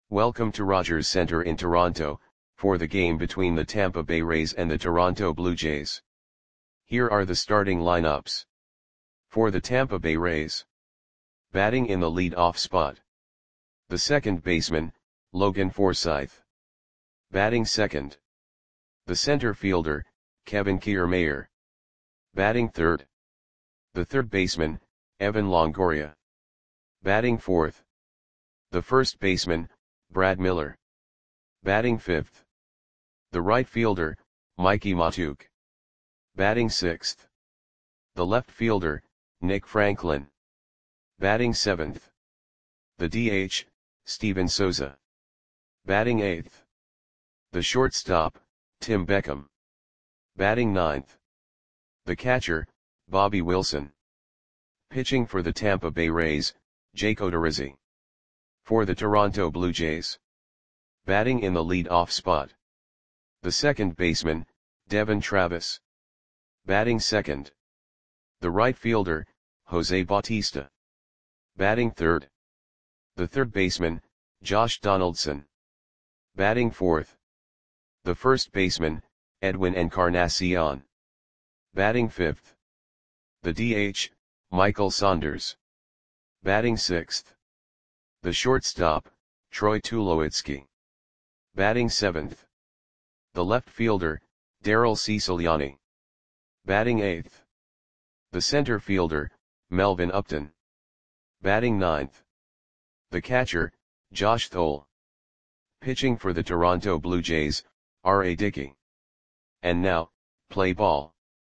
Welcome to Rogers Centre in Toronto, for the game between the Tampa Bay Rays and the Toronto Blue Jays. Here are the starting lineups. For the Tampa Bay Rays. Batting in the lead-off spot. The second baseman, Logan Forsythe. Batting second. The center fielder, Kevin Kiermaier. Batting third. The third baseman, Evan Longoria. Batting fourth. The first baseman, Brad Miller. Batting fifth. The right fielder, Mickey Mahtook. Batting sixth. The left fielder, Nick Franklin. Batting seventh. The DH, Steven Souza. Batting eighth. The shortstop, Tim Beckham. Batting ninth. The catcher, Bobby Wilson. Pitching for the Tampa Bay Rays, Jake Odorizzi. For the Toronto Blue Jays. Batting in the lead-off spot. The second baseman, Devon Travis. Batting second. The right fielder, Jose Bautista. Batting third. The third baseman, Josh Donaldson. Batting fourth. The first baseman, Edwin Encarnacion. Batting fifth. The DH, Michael Saunders. Batting sixth. The shortstop, Troy Tulowitzki. Batting seventh. The left fielder, Daryl Ciciliani. Batting eighth. The center fielder, Melvin Upton. Batting ninth. The catcher, Josh Thole. Pitching for the Toronto Blue Jays, R.A. Dickey. And now, play ball.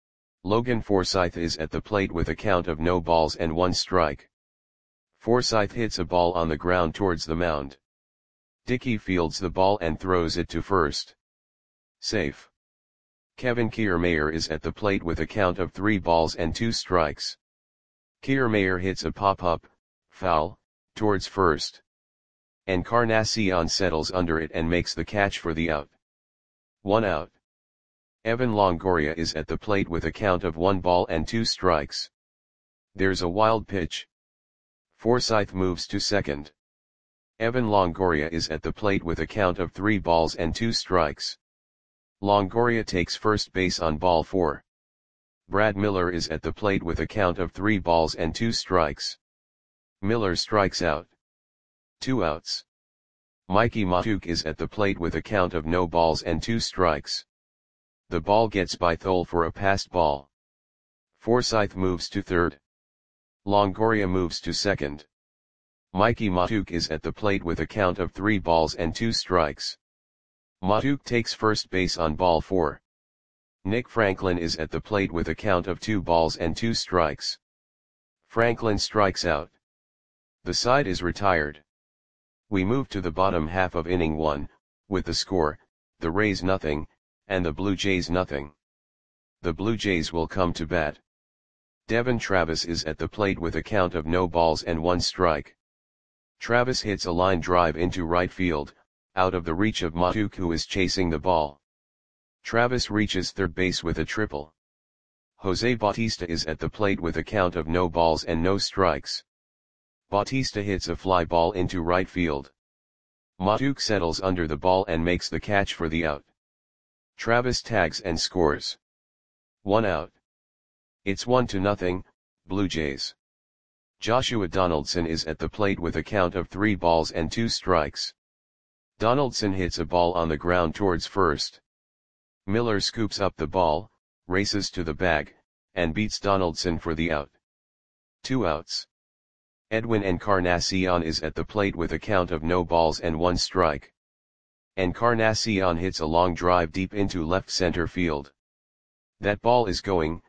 Logan Forsythe is at the plate with a count of no balls and 1 strike. Forsythe hits a ball on the ground towards the mound. Dickey fields the ball and throws it to first. Safe. Kevin Kiermaier is at the plate with a count of 3 balls and 2 strikes. Kiermaier hits a pop-up, foul, towards first. Encarnacion settles under it and makes the catch for the out. 1 out. Evan Longoria is at the plate with a count of 1 ball and 2 strikes. There's a wild pitch. Forsythe moves to second. Evan Longoria is at the plate with a count of 3 balls and 2 strikes. Longoria takes first base on ball 4. Brad Miller is at the plate with a count of 3 balls and 2 strikes. Miller strikes out. 2 outs. Mickey Mahtook is at the plate with a count of no balls and 2 strikes. The ball gets by Thole for a passed ball. Forsythe moves to third. Longoria moves to second. Mickey Mahtook is at the plate with a count of 3 balls and 2 strikes. Mahtook takes first base on ball 4. Nick Franklin is at the plate with a count of 2 balls and 2 strikes. Franklin strikes out. The side is retired. We move to the bottom half of inning 1, with the score, the Rays nothing, and the Blue Jays nothing. The Blue Jays will come to bat. Devon Travis is at the plate with a count of no balls and 1 strike. Travis hits a line drive into right field, out of the reach of Mahtook, who is chasing the ball. Travis reaches third base with a triple. Jose Bautista is at the plate with a count of no balls and no strikes. Bautista hits a fly ball into right field. Mahtook settles under the ball and makes the catch for the out. Travis tags and scores. 1 out. It's 1-0, Blue Jays. Joshua Donaldson is at the plate with a count of 3 balls and 2 strikes. Donaldson hits a ball on the ground towards first. Miller scoops up the ball, races to the bag, and beats Donaldson for the out. 2 outs. Edwin Encarnacion is at the plate with a count of no balls and 1 strike. Encarnacion hits a long drive deep into left center field. That ball is gone.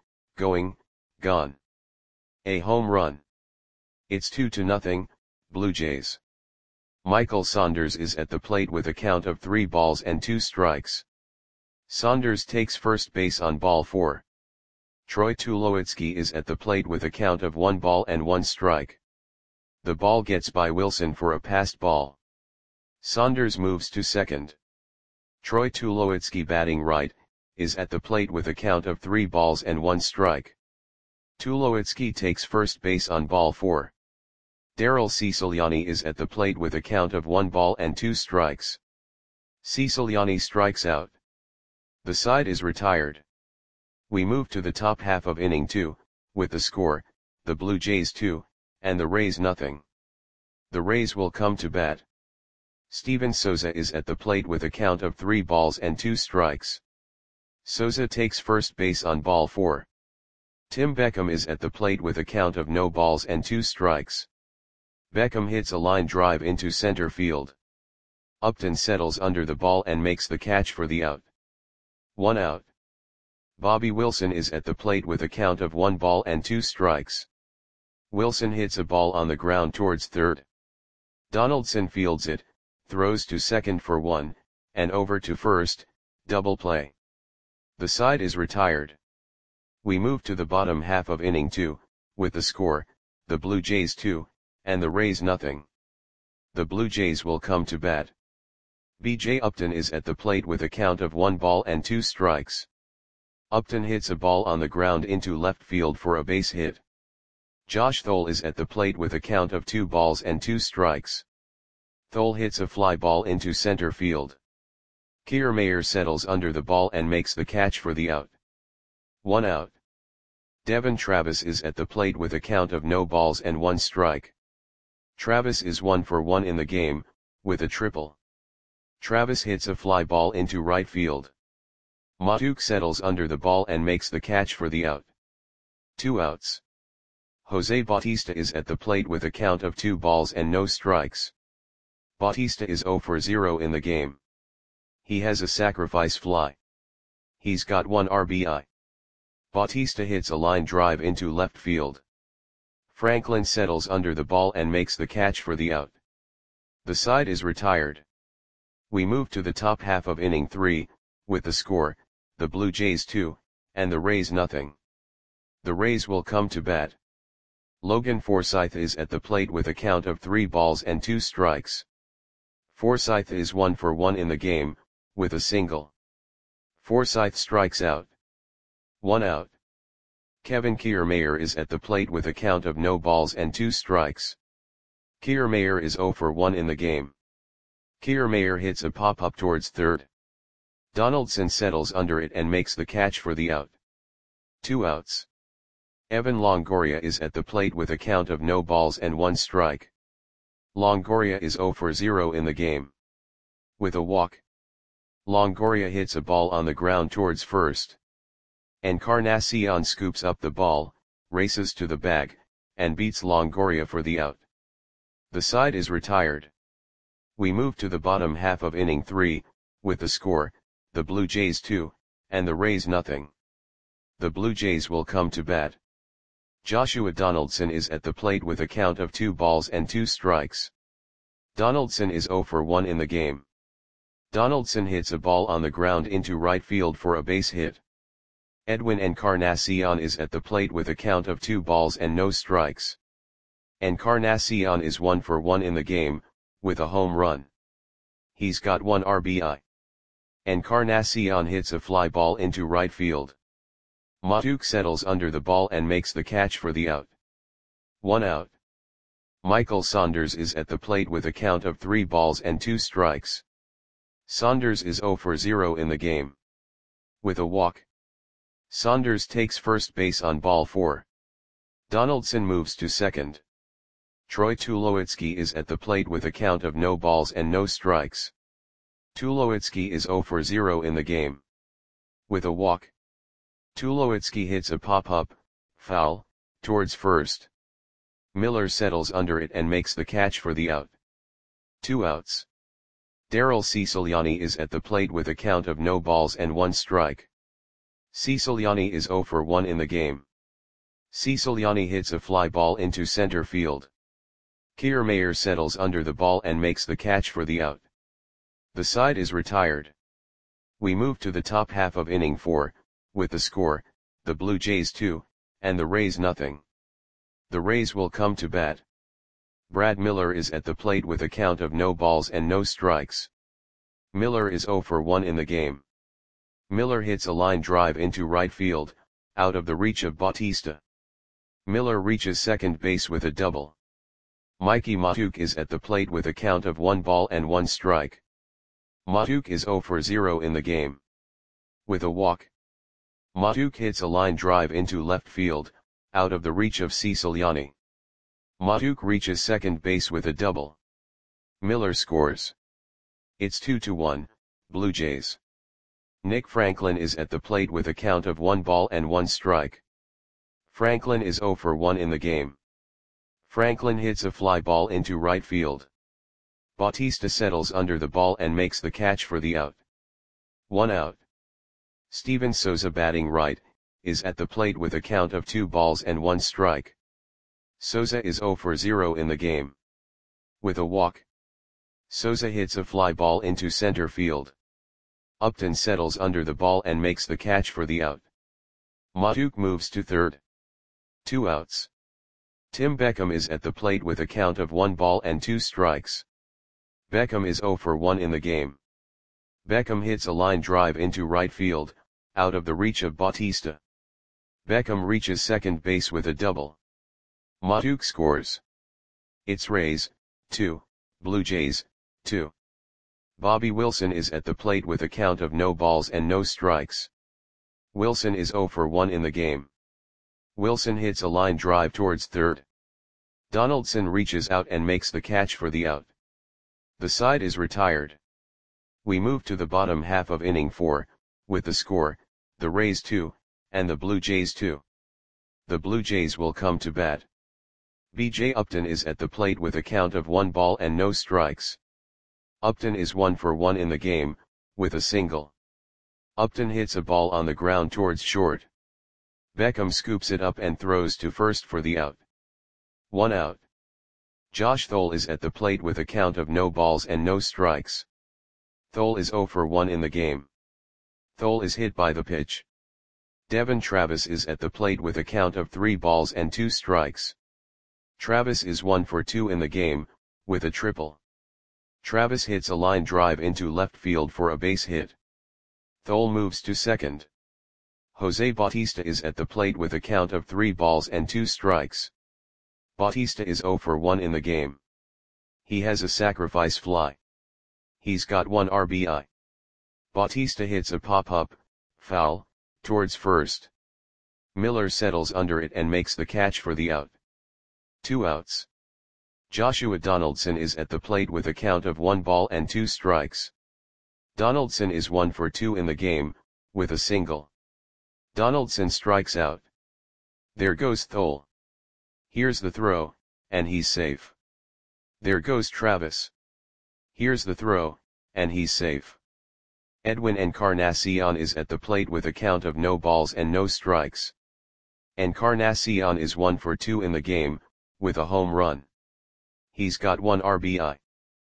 A home run. It's 2-0, Blue Jays. Michael Saunders is at the plate with a count of 3 balls and 2 strikes. Saunders takes first base on ball 4. Troy Tulowitzki is at the plate with a count of 1 ball and 1 strike. The ball gets by Wilson for a passed ball. Saunders moves to second. Troy Tulowitzki, batting right, is at the plate with a count of 3 balls and 1 strike. Tulowitzki takes first base on ball 4. Daryl Ciciliani is at the plate with a count of 1 ball and 2 strikes. Ciciliani strikes out. The side is retired. We move to the top half of inning 2, with the score, the Blue Jays 2, and the Rays nothing. The Rays will come to bat. Steven Souza is at the plate with a count of 3 balls and 2 strikes. Souza takes first base on ball 4. Tim Beckham is at the plate with a count of no balls and 2 strikes. Beckham hits a line drive into center field. Upton settles under the ball and makes the catch for the out. 1 out. Bobby Wilson is at the plate with a count of 1 ball and 2 strikes. Wilson hits a ball on the ground towards third. Donaldson fields it, throws to second for 1, and over to first, double play. The side is retired. We move to the bottom half of inning 2, with the score, the Blue Jays 2, and the Rays nothing. The Blue Jays will come to bat. B.J. Upton is at the plate with a count of 1 ball and 2 strikes. Upton hits a ball on the ground into left field for a base hit. Josh Thole is at the plate with a count of 2 balls and 2 strikes. Thole hits a fly ball into center field. Kiermaier settles under the ball and makes the catch for the out. 1 out. Devon Travis is at the plate with a count of no balls and 1 strike. Travis is 1 for 1 in the game, with a triple. Travis hits a fly ball into right field. Matuk settles under the ball and makes the catch for the out. 2 outs. Jose Bautista is at the plate with a count of 2 balls and no strikes. Bautista is 0 for 0 in the game. He has a sacrifice fly. He's got 1 RBI. Bautista hits a line drive into left field. Franklin settles under the ball and makes the catch for the out. The side is retired. We move to the top half of inning 3, with the score, the Blue Jays 2, and the Rays nothing. The Rays will come to bat. Logan Forsythe is at the plate with a count of 3 balls and 2 strikes. Forsythe is 1 for 1 in the game, with a single. Forsythe strikes out. 1 out. Kevin Kiermaier is at the plate with a count of no balls and 2 strikes. Kiermaier is 0 for 1 in the game. Kiermaier hits a pop-up towards third. Donaldson settles under it and makes the catch for the out. 2 outs. Evan Longoria is at the plate with a count of no balls and 1 strike. Longoria is 0 for 0 in the game. With a walk. Longoria hits a ball on the ground towards first. Encarnacion scoops up the ball, races to the bag, and beats Longoria for the out. The side is retired. We move to the bottom half of inning 3, with the score, the Blue Jays 2, and the Rays nothing. The Blue Jays will come to bat. Joshua Donaldson is at the plate with a count of 2 balls and 2 strikes. Donaldson is 0 for 1 in the game. Donaldson hits a ball on the ground into right field for a base hit. Edwin Encarnacion is at the plate with a count of 2 balls and no strikes. Encarnacion is 1 for 1 in the game, with a home run. He's got 1 RBI. Encarnacion hits a fly ball into right field. Matuk settles under the ball and makes the catch for the out. 1 out. Michael Saunders is at the plate with a count of 3 balls and 2 strikes. Saunders is 0 for 0 in the game. With a walk. Saunders takes first base on ball 4. Donaldson moves to second. Troy Tulowitzki is at the plate with a count of no balls and no strikes. Tulowitzki is 0 for 0 in the game. With a walk. Tulowitzki hits a pop-up, foul, towards first. Miller settles under it and makes the catch for the out. 2 outs. Daryl Ciciliani is at the plate with a count of no balls and 1 strike. Ciciliani is 0 for 1 in the game. Ciciliani hits a fly ball into center field. Kiermaier settles under the ball and makes the catch for the out. The side is retired. We move to the top half of inning 4, with the score, the Blue Jays 2, and the Rays nothing. The Rays will come to bat. Brad Miller is at the plate with a count of no balls and no strikes. Miller is 0 for 1 in the game. Miller hits a line drive into right field, out of the reach of Bautista. Miller reaches second base with a double. Mikey Matuk is at the plate with a count of 1 ball and 1 strike. Matuk is 0 for 0 in the game. With a walk, Matuk hits a line drive into left field, out of the reach of Cecil Yanni. Matuk reaches second base with a double. Miller scores. It's 2-1, Blue Jays. Nick Franklin is at the plate with a count of 1 ball and 1 strike. Franklin is 0 for 1 in the game. Franklin hits a fly ball into right field. Bautista settles under the ball and makes the catch for the out. 1 out. Steven Souza, batting right, is at the plate with a count of 2 balls and 1 strike. Souza is 0 for 0 in the game. With a walk, Souza hits a fly ball into center field. Upton settles under the ball and makes the catch for the out. Matuk moves to third. 2 outs. Tim Beckham is at the plate with a count of 1 ball and 2 strikes. Beckham is 0 for 1 in the game. Beckham hits a line drive into right field, out of the reach of Bautista. Beckham reaches second base with a double. Matuk scores. It's Rays, 2, Blue Jays, 2. Bobby Wilson is at the plate with a count of no balls and no strikes. Wilson is 0 for 1 in the game. Wilson hits a line drive towards third. Donaldson reaches out and makes the catch for the out. The side is retired. We move to the bottom half of inning 4, with the score, the Rays 2, and the Blue Jays 2. The Blue Jays will come to bat. B.J. Upton is at the plate with a count of 1 ball and no strikes. Upton is 1 for 1 in the game, with a single. Upton hits a ball on the ground towards short. Beckham scoops it up and throws to first for the out. 1 out. Josh Thole is at the plate with a count of no balls and no strikes. Thole is 0 for 1 in the game. Thole is hit by the pitch. Devon Travis is at the plate with a count of 3 balls and 2 strikes. Travis is 1 for 2 in the game, with a triple. Travis hits a line drive into left field for a base hit. Thole moves to second. Jose Bautista is at the plate with a count of 3 balls and 2 strikes. Bautista is 0 for 1 in the game. He has a sacrifice fly. He's got 1 RBI. Bautista hits a pop-up, foul, towards first. Miller settles under it and makes the catch for the out. 2 outs. Joshua Donaldson is at the plate with a count of 1 ball and 2 strikes. Donaldson is 1 for 2 in the game, with a single. Donaldson strikes out. There goes Thole. Here's the throw, and he's safe. There goes Travis. Here's the throw, and he's safe. Edwin Encarnacion is at the plate with a count of no balls and no strikes. Encarnacion is 1 for 2 in the game, with a home run. He's got 1 RBI.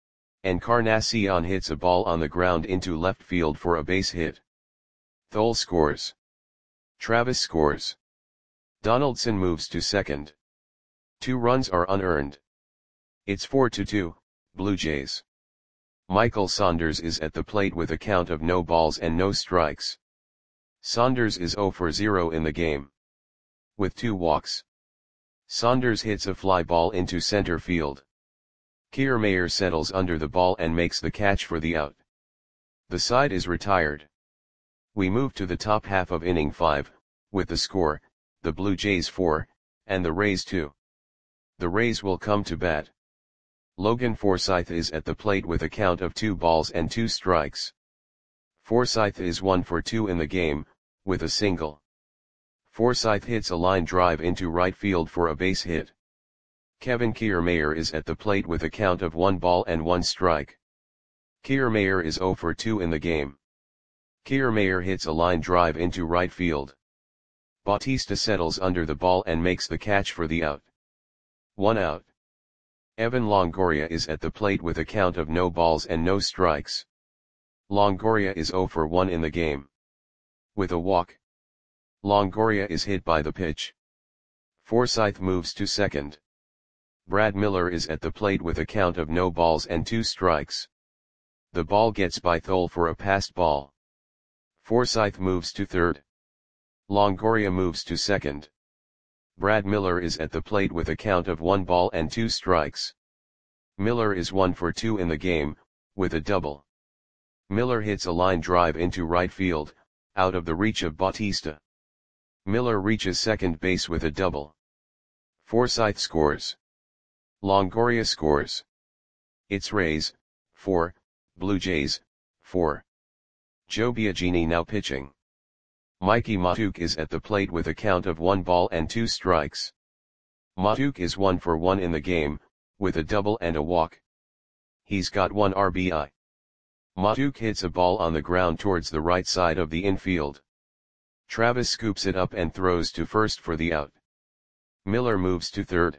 Encarnacion hits a ball on the ground into left field for a base hit. Thole scores. Travis scores. Donaldson moves to second. 2 runs are unearned. It's 4-2, Blue Jays. Michael Saunders is at the plate with a count of no balls and no strikes. Saunders is 0 for 0 in the game. With 2 walks. Saunders hits a fly ball into center field. Kiermaier settles under the ball and makes the catch for the out. The side is retired. We move to the top half of inning 5, with the score, the Blue Jays 4, and the Rays 2. The Rays will come to bat. Logan Forsythe is at the plate with a count of 2 balls and 2 strikes. Forsythe is 1 for 2 in the game, with a single. Forsythe hits a line drive into right field for a base hit. Kevin Kiermaier is at the plate with a count of 1 ball and 1 strike. Kiermaier is 0 for 2 in the game. Kiermaier hits a line drive into right field. Bautista settles under the ball and makes the catch for the out. 1 out. Evan Longoria is at the plate with a count of no balls and no strikes. Longoria is 0 for 1 in the game. With a walk. Longoria is hit by the pitch. Forsythe moves to second. Brad Miller is at the plate with a count of no balls and 2 strikes. The ball gets by Thole for a passed ball. Forsythe moves to third. Longoria moves to second. Brad Miller is at the plate with a count of 1 ball and 2 strikes. Miller is 1 for 2 in the game, with a double. Miller hits a line drive into right field, out of the reach of Bautista. Miller reaches second base with a double. Forsythe scores. Longoria scores. It's Rays, 4, Blue Jays, 4. Joe Biagini now pitching. Mikey Mahtook is at the plate with a count of 1 ball and 2 strikes. Mahtook is 1 for 1 in the game, with a double and a walk. He's got 1 RBI. Mahtook hits a ball on the ground towards the right side of the infield. Travis scoops it up and throws to first for the out. Miller moves to third.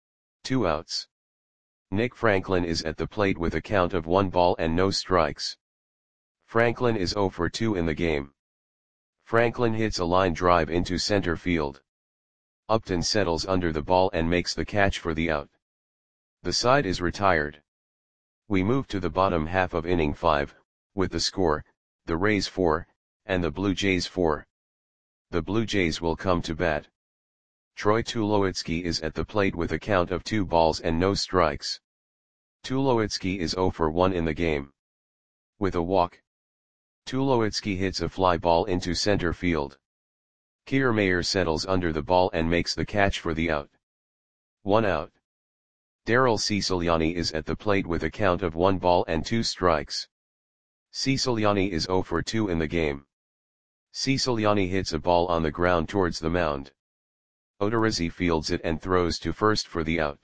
2 outs. Nick Franklin is at the plate with a count of 1 ball and no strikes. Franklin is 0 for 2 in the game. Franklin hits a line drive into center field. Upton settles under the ball and makes the catch for the out. The side is retired. We move to the bottom half of inning 5, with the score, the Rays 4, and the Blue Jays 4. The Blue Jays will come to bat. Troy Tulowitzki is at the plate with a count of 2 balls and no strikes. Tulowitzki is 0 for 1 in the game. With a walk. Tulowitzki hits a fly ball into center field. Kiermaier settles under the ball and makes the catch for the out. 1 out. Daryl Ceciliani is at the plate with a count of 1 ball and 2 strikes. Ceciliani is 0 for 2 in the game. Ceciliani hits a ball on the ground towards the mound. Odorizzi fields it and throws to first for the out.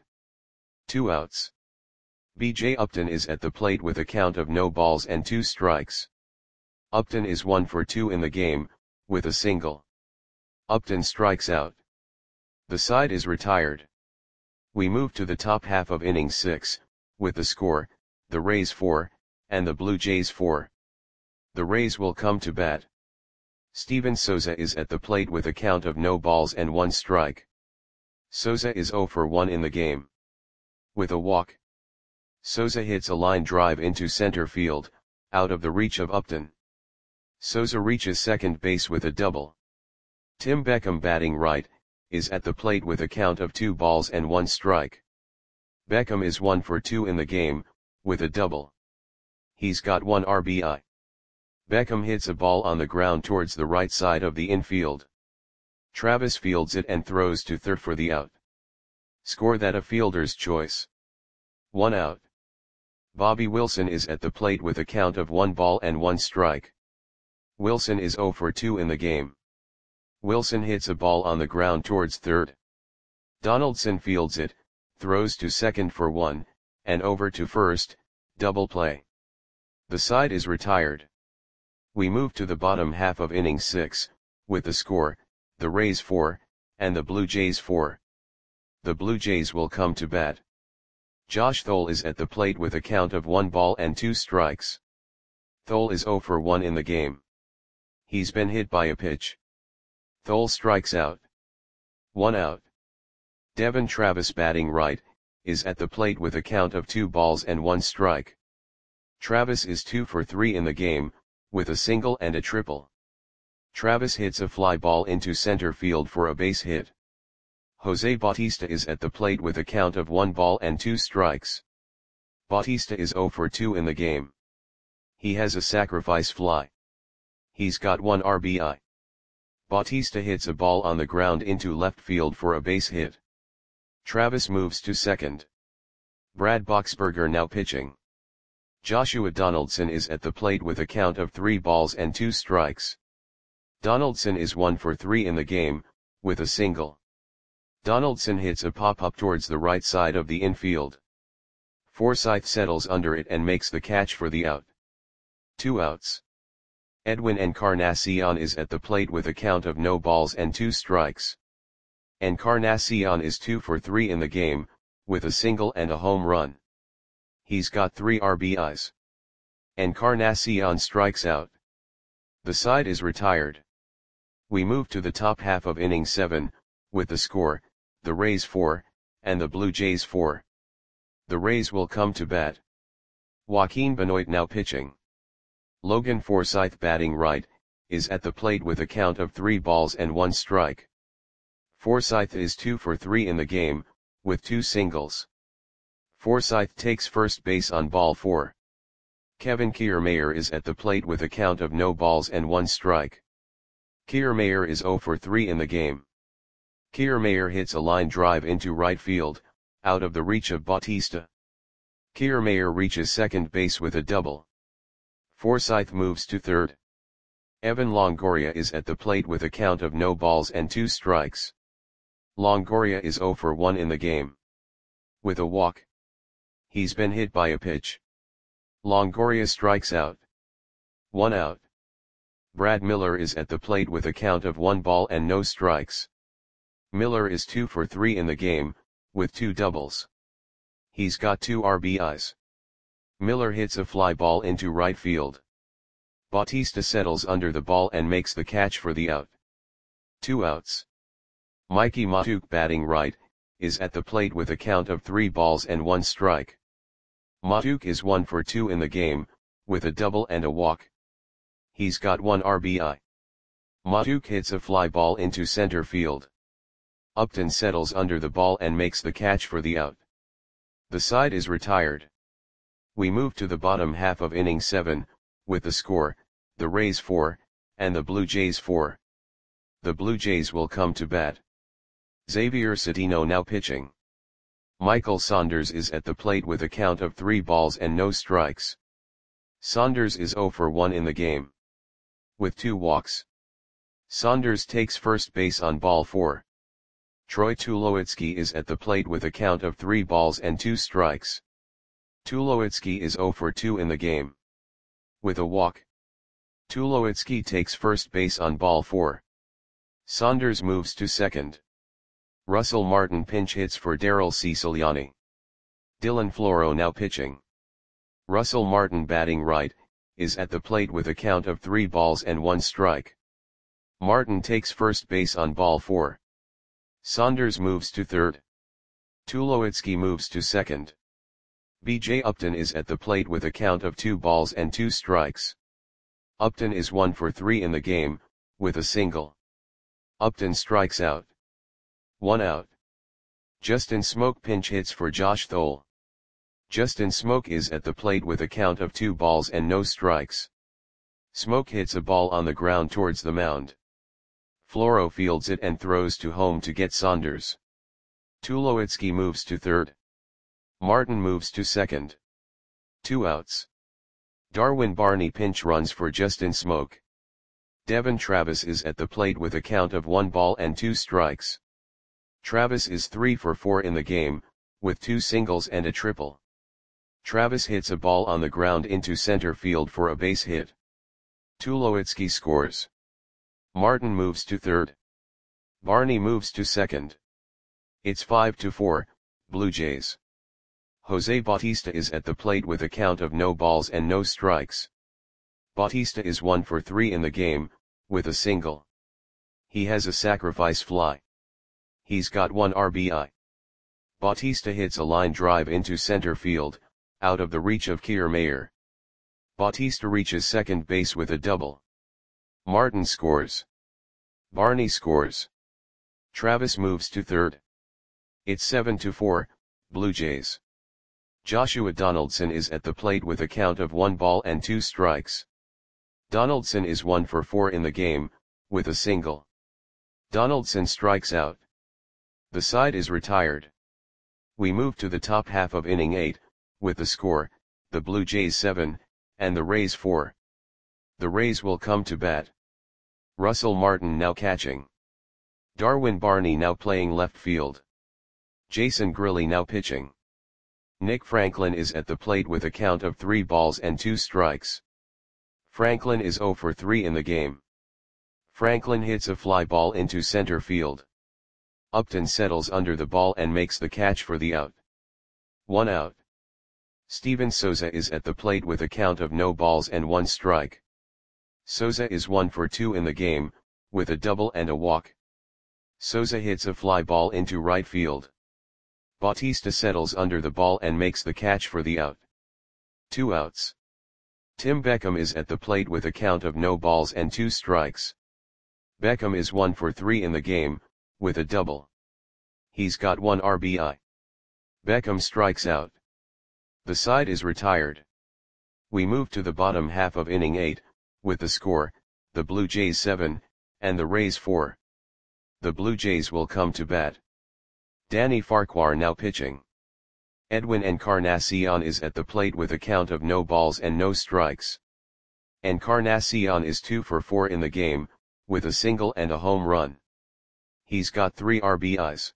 2 outs. B.J. Upton is at the plate with a count of no balls and 2 strikes. Upton is 1 for 2 in the game, with a single. Upton strikes out. The side is retired. We move to the top half of inning 6, with the score, the Rays 4, and the Blue Jays 4. The Rays will come to bat. Steven Souza is at the plate with a count of no balls and 1 strike. Souza is 0 for 1 in the game. With a walk. Souza hits a line drive into center field, out of the reach of Upton. Souza reaches second base with a double. Tim Beckham batting right, is at the plate with a count of 2 balls and 1 strike. Beckham is 1 for 2 in the game, with a double. He's got 1 RBI. Beckham hits a ball on the ground towards the right side of the infield. Travis fields it and throws to third for the out. Score that a fielder's choice. 1 out. Bobby Wilson is at the plate with a count of 1 ball and 1 strike. Wilson is 0 for 2 in the game. Wilson hits a ball on the ground towards third. Donaldson fields it, throws to second for 1, and over to first, double play. The side is retired. We move to the bottom half of inning 6, with the score, the Rays 4, and the Blue Jays 4. The Blue Jays will come to bat. Josh Thole is at the plate with a count of 1 ball and 2 strikes. Thole is 0 for 1 in the game. He's been hit by a pitch. Thole strikes out. 1 out. Devon Travis batting right, is at the plate with a count of 2 balls and 1 strike. Travis is 2 for 3 in the game, with a single and a triple. Travis hits a fly ball into center field for a base hit. Jose Bautista is at the plate with a count of 1 ball and 2 strikes. Bautista is 0 for 2 in the game. He has a sacrifice fly. He's got 1 RBI. Bautista hits a ball on the ground into left field for a base hit. Travis moves to second. Brad Boxberger now pitching. Joshua Donaldson is at the plate with a count of 3 balls and 2 strikes. Donaldson is 1 for 3 in the game, with a single. Donaldson hits a pop-up towards the right side of the infield. Forsythe settles under it and makes the catch for the out. 2 outs. Edwin Encarnacion is at the plate with a count of no balls and 2 strikes. Encarnacion is 2 for 3 in the game, with a single and a home run. He's got 3 RBIs. Encarnacion strikes out. The side is retired. We move to the top half of inning 7, with the score, the Rays 4, and the Blue Jays 4. The Rays will come to bat. Joaquin Benoit now pitching. Logan Forsythe batting right, is at the plate with a count of 3 balls and 1 strike. Forsythe is 2 for 3 in the game, with 2 singles. Forsyth takes first base on ball 4. Kevin Kiermaier is at the plate with a count of no balls and 1 strike. Kiermaier is 0 for 3 in the game. Kiermaier hits a line drive into right field, out of the reach of Bautista. Kiermaier reaches second base with a double. Forsyth moves to third. Evan Longoria is at the plate with a count of no balls and 2 strikes. Longoria is 0 for 1 in the game. With a walk. He's been hit by a pitch. Longoria strikes out. 1 out. Brad Miller is at the plate with a count of 1 ball and no strikes. Miller is 2 for 3 in the game, with 2 doubles. He's got 2 RBIs. Miller hits a fly ball into right field. Bautista settles under the ball and makes the catch for the out. 2 outs. Mikey Mahtook, batting right, is at the plate with a count of 3 balls and 1 strike. Mahtook is 1 for 2 in the game, with a double and a walk. He's got 1 RBI. Mahtook hits a fly ball into center field. Upton settles under the ball and makes the catch for the out. The side is retired. We move to the bottom half of inning 7, with the score, the Rays 4, and the Blue Jays 4. The Blue Jays will come to bat. Xavier Cedeno now pitching. Michael Saunders is at the plate with a count of 3 balls and no strikes. Saunders is 0 for 1 in the game. With 2 walks. Saunders takes first base on ball 4. Troy Tulowitzki is at the plate with a count of 3 balls and 2 strikes. Tulowitzki is 0 for 2 in the game. With a walk. Tulowitzki takes first base on ball 4. Saunders moves to second. Russell Martin pinch hits for Daryl Ciciliani. Dylan Floro now pitching. Russell Martin, batting right, is at the plate with a count of 3 balls and 1 strike. Martin takes first base on ball 4. Saunders moves to third. Tulowitzki moves to second. B.J. Upton is at the plate with a count of 2 balls and 2 strikes. Upton is 1 for 3 in the game, with a single. Upton strikes out. 1 out. Justin Smoke pinch hits for Josh Thole. Justin Smoke is at the plate with a count of 2 balls and no strikes. Smoke hits a ball on the ground towards the mound. Floro fields it and throws to home to get Saunders. Tulowitzki moves to third. Martin moves to second. 2 outs. Darwin Barney pinch runs for Justin Smoke. Devon Travis is at the plate with a count of 1 ball and 2 strikes. Travis is 3 for 4 in the game, with 2 singles and a triple. Travis hits a ball on the ground into center field for a base hit. Tulowitzki scores. Martin moves to third. Barney moves to second. It's 5-4, Blue Jays. Jose Bautista is at the plate with a count of no balls and no strikes. Bautista is 1 for 3 in the game, with a single. He has a sacrifice fly. He's got 1 RBI. Bautista hits a line drive into center field, out of the reach of Kiermaier. Bautista reaches second base with a double. Martin scores. Barney scores. Travis moves to third. It's 7-4, Blue Jays. Joshua Donaldson is at the plate with a count of 1 ball and 2 strikes. Donaldson is 1 for 4 in the game, with a single. Donaldson strikes out. The side is retired. We move to the top half of inning 8, with the score, the Blue Jays 7, and the Rays 4. The Rays will come to bat. Russell Martin now catching. Darwin Barney now playing left field. Jason Grilli now pitching. Nick Franklin is at the plate with a count of 3 balls and 2 strikes. Franklin is 0 for 3 in the game. Franklin hits a fly ball into center field. Upton settles under the ball and makes the catch for the out. 1 out. Steven Souza is at the plate with a count of no balls and 1 strike. Souza is 1 for 2 in the game, with a double and a walk. Souza hits a fly ball into right field. Bautista settles under the ball and makes the catch for the out. 2 outs. Tim Beckham is at the plate with a count of no balls and 2 strikes. Beckham is 1 for 3 in the game, with a double. He's got 1 RBI. Beckham strikes out. The side is retired. We move to the bottom half of inning 8, with the score, the Blue Jays 7, and the Rays 4. The Blue Jays will come to bat. Danny Farquhar now pitching. Edwin Encarnacion is at the plate with a count of no balls and no strikes. Encarnacion is 2 for 4 in the game, with a single and a home run. He's got 3 RBIs.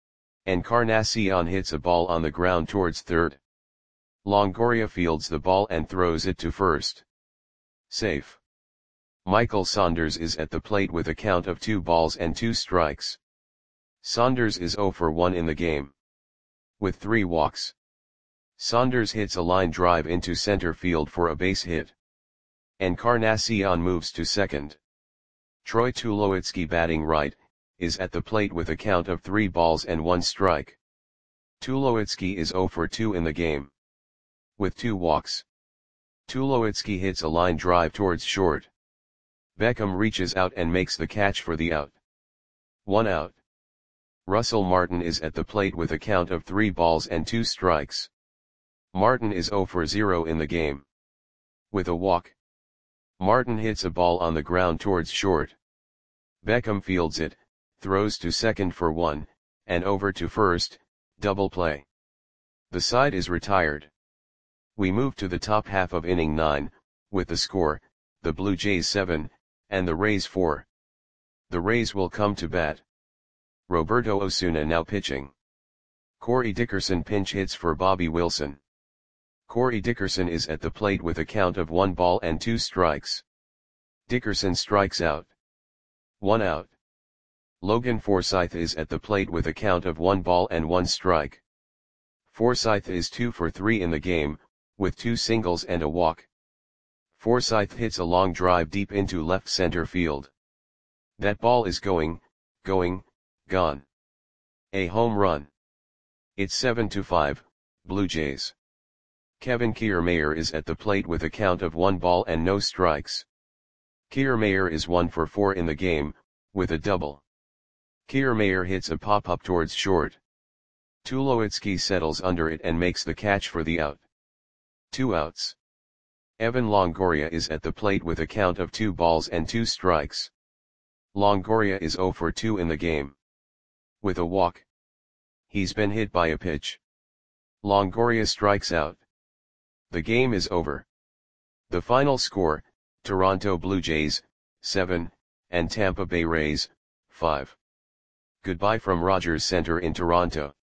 Encarnacion hits a ball on the ground towards third. Longoria fields the ball and throws it to first. Safe. Michael Saunders is at the plate with a count of 2 balls and 2 strikes. Saunders is 0 for 1 in the game, with 3 walks. Saunders hits a line drive into center field for a base hit. Encarnacion moves to second. Troy Tulowitzki, batting right, is at the plate with a count of 3 balls and 1 strike. Tulowitzki is 0 for 2 in the game, with 2 walks. Tulowitzki hits a line drive towards short. Beckham reaches out and makes the catch for the out. 1 out. Russell Martin is at the plate with a count of 3 balls and 2 strikes. Martin is 0 for 0 in the game, with a walk. Martin hits a ball on the ground towards short. Beckham fields it, throws to second for 1, and over to first, double play. The side is retired. We move to the top half of inning 9, with the score, the Blue Jays 7, and the Rays 4. The Rays will come to bat. Roberto Osuna now pitching. Corey Dickerson pinch hits for Bobby Wilson. Corey Dickerson is at the plate with a count of 1 ball and 2 strikes. Dickerson strikes out. 1 out. Logan Forsythe is at the plate with a count of 1 ball and 1 strike. Forsythe is 2 for 3 in the game, with 2 singles and a walk. Forsythe hits a long drive deep into left center field. That ball is going, gone. A home run. It's 7-5, Blue Jays. Kevin Kiermaier is at the plate with a count of 1 ball and no strikes. Kiermaier is 1 for 4 in the game, with a double. Kiermaier hits a pop-up towards short. Tulowitzki settles under it and makes the catch for the out. 2 outs. Evan Longoria is at the plate with a count of 2 balls and 2 strikes. Longoria is 0 for 2 in the game, with a walk. He's been hit by a pitch. Longoria strikes out. The game is over. The final score, Toronto Blue Jays, 7, and Tampa Bay Rays, 5. Goodbye from Rogers Center in Toronto.